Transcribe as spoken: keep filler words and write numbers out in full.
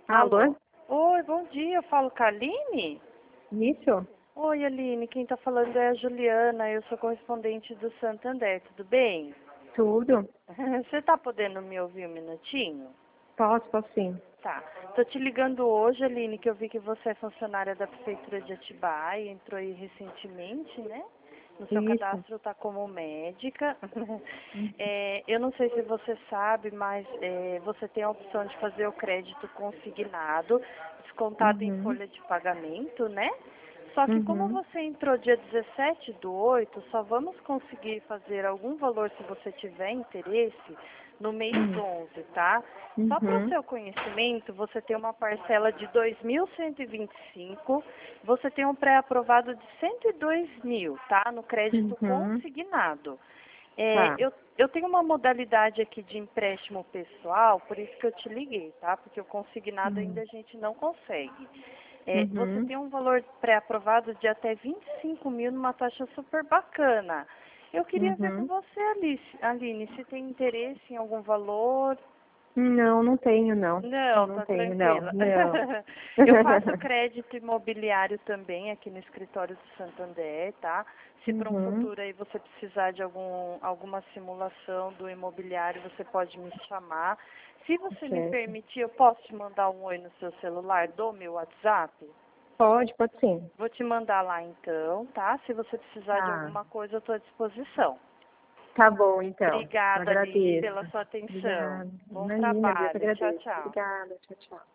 Alô? Alô? Oi, bom dia. Eu falo com a Aline? Isso? Oi, Aline. Quem está falando é a Juliana. Eu sou correspondente do Santander. Tudo bem? Tudo? Você está podendo me ouvir um minutinho? Posso, posso sim. Tá. Tô te ligando hoje, Aline, que eu vi que você é funcionária da Prefeitura de Atibaia, entrou aí recentemente, né? No seu Isso. cadastro está como médica. Uhum. É, eu não sei se você sabe, mas é, você tem a opção de fazer o crédito consignado, descontado em Uhum. folha de pagamento, né? Só que como Uhum. você entrou dia dezessete do oito, só vamos conseguir fazer algum valor se você tiver interesse no mês onze, tá? Só para o Uhum. seu conhecimento, você tem uma parcela de dois mil cento e vinte e cinco, você tem um pré-aprovado de cento e dois mil, tá? No crédito Uhum. consignado. É, Tá. eu, eu tenho uma modalidade aqui de empréstimo pessoal, por isso que eu te liguei, tá? Porque o consignado Uhum. ainda a gente não consegue. É, você Uhum. tem um valor pré-aprovado de até vinte e cinco mil numa taxa super bacana. Eu queria ver com Uhum. você, Alice, Aline, se tem interesse em algum valor. Não, não tenho, não. Não, Não tá tenho, não. tranquila. Não. Eu faço crédito imobiliário também aqui no escritório do Santander, tá? Se para um Uhum. futuro aí você precisar de algum, alguma simulação do imobiliário, você pode me chamar. Se você me Certo. permitir, eu posso te mandar um oi no seu celular do meu WhatsApp? Pode, pode sim. Vou te mandar lá então, tá? Se você precisar de Tá. alguma coisa, eu estou à disposição. Tá bom, então. Obrigada, Aline, Agradeço. pela sua atenção. Obrigada. Bom Imagina, eu que trabalho. Tchau, agradeço. tchau. Obrigada. Tchau, tchau.